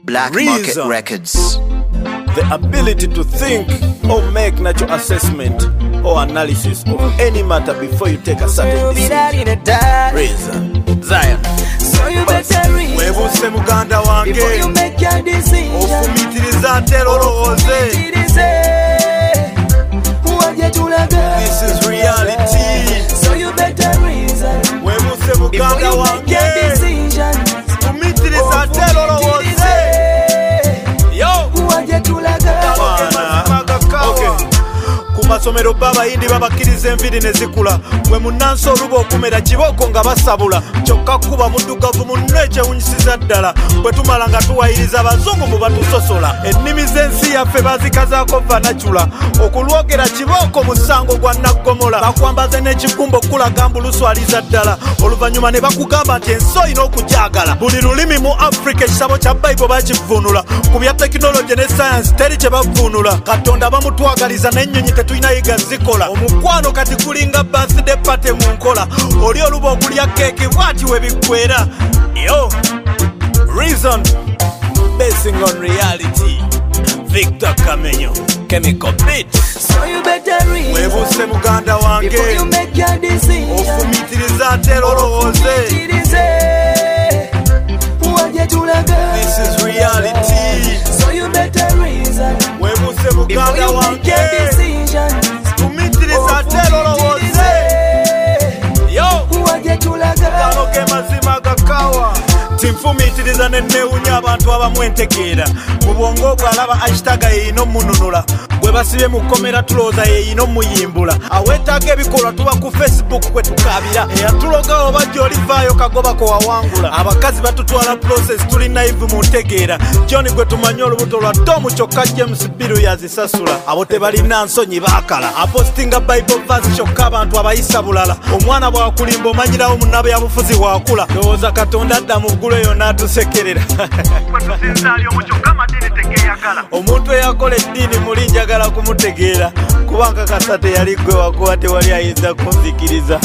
Black Market Records. The ability to think or make natural assessment or analysis of any matter before you take a certain decision. Reason. Zion. So you better reason Webuse muganda wange before you make your decision. Ofumitiriza teroloze. This is reality. So you better reason Webuse before muganda you make wange your decision. Ofumitiriza teroloze. Yo. Okay. Kumasomero baba indi babakiriza enviri nezikula gwe munansi oluba okumera kiboko nga basabula kyokka kuba muddugavu munno ekyewunyisiza ddala bwe tumala nga tuwayiriza abazungu mu batusosola ennimi z'ensi yaffe bazikazaako vanacula okulwogera kiboko mu ssango gwa naggomola bakwambaze n'ekigumba okulaga mbuluswaliza ddala oluvannyuma ne bakugamba nti ensi olina okugyagala buli lulimi mu afrika ekisabo kya bayibuli bakivvuunula ku bya tekinologi ne sayansi teri kye bavvuunula katonda bamutwagaliza n'ennyonyi tetulina yiga zikola omukwano kati kulinga birthday party mu nkola oli oluba okulya keeki bwati we biggwera yo reason basing on reality Victor Kamenyo Chemical Beat. So you better reason webuse muganda wange before you make your decision. ofumitiriza teroloze. This is reality. So you better reason webuse before muganda you make wange your decision. ofumitiriza teroloze. Yo kano ke mazima gakawa tinfumitiriza nenewunya abantu abamu entegeera mu bwongo bw'alaba ashitaga yeyina omununula bwe basibye mu komera tulooza yeyina omuyimbula aweetaaga ebikolwa tuba ku Facebook kwe tukabira eyatuloga oba gy'olivaayo kagobako wawangula abakazi batutwala process tuli naive mu ntegeera John gwe tumanyi olubuto lwa Tomu kyokka James Biru yazisasula abo tebalina nsonyi baakala apostinga Bible verse kyokka abantu abayisa bulala omwana bw'akulimba omanyirawo munnabe yabufuzi bw'akula ndowooza Katonda adda mu ggulu eyo n'atusekerera omuntu eyakola eddiini muli njagala kumutegeera kubanga kasa teyali gwe wakuba tewali ayinza kunzikiriza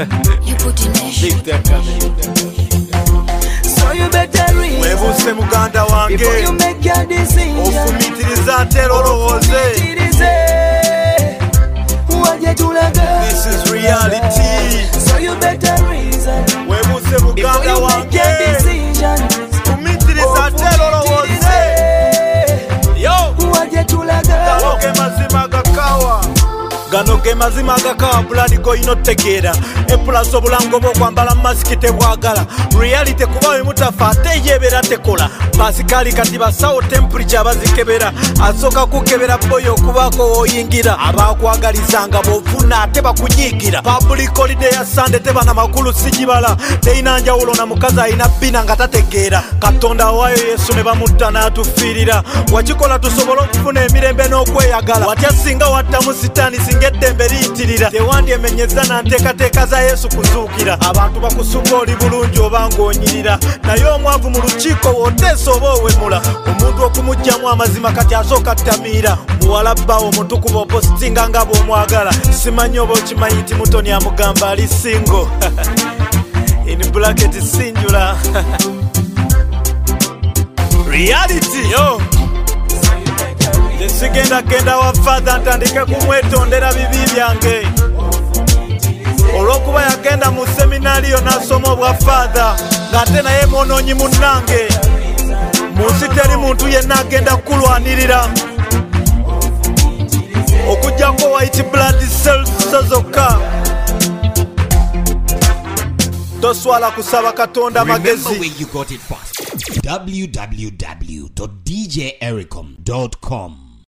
webuse muganda wange ofumitiriza teroloze. This is reality. So you better reason webuse muganda before you make wange your decision. ofumitiriza teroloze. Yo gano ge mazima gakawa gano ge mazima gakawa buladi goyina otegeera epulas obulango bw'okwambala masiki tebwagala reality kuba wemutafa ate yebeera tekola basikali kati basawo temperature bazikebera asooka kukebera boyo okubaako woyingira abakwagalizanga bw'ofuna ate bakunyiigira public holiday ya Sunday tebana makulu sigibala teyina njawulo na mukazi ayina bbina nga tategeera Katonda awaayo Yesu ne bamutta n'atufiirira wakikola tusobole okufuna emirembe n'okweyagala watya singa wattamu sitaani singa eddembe liyitirira tewandyemenyeza na nteekateeka za Yesu kuzuukira abantu bakusunga oli bulungi oba ng'onyirira naye omwavu mu lukiiko w'oteesa oba owemula omuntu okumugyamu amazima kati asooka ttamiira muwala bbawo omutukuvu opositinga nga bw'omwagala simanyi oba okimanyi nti Mutoni amugamba ali singo in bracket sinjula reality yo tesigenda wa father ntandike kumwetondera bibi byange olw'okuba yagenda mu seminariyo n'asoma obwa father ng'ate naye mwonoonyi munnange mu nsi teri muntu yenna agenda kulwanirira okuggyako white blood cells zokka toswala kusaba Katonda magezi. Remember where you got it first. www.djericom.com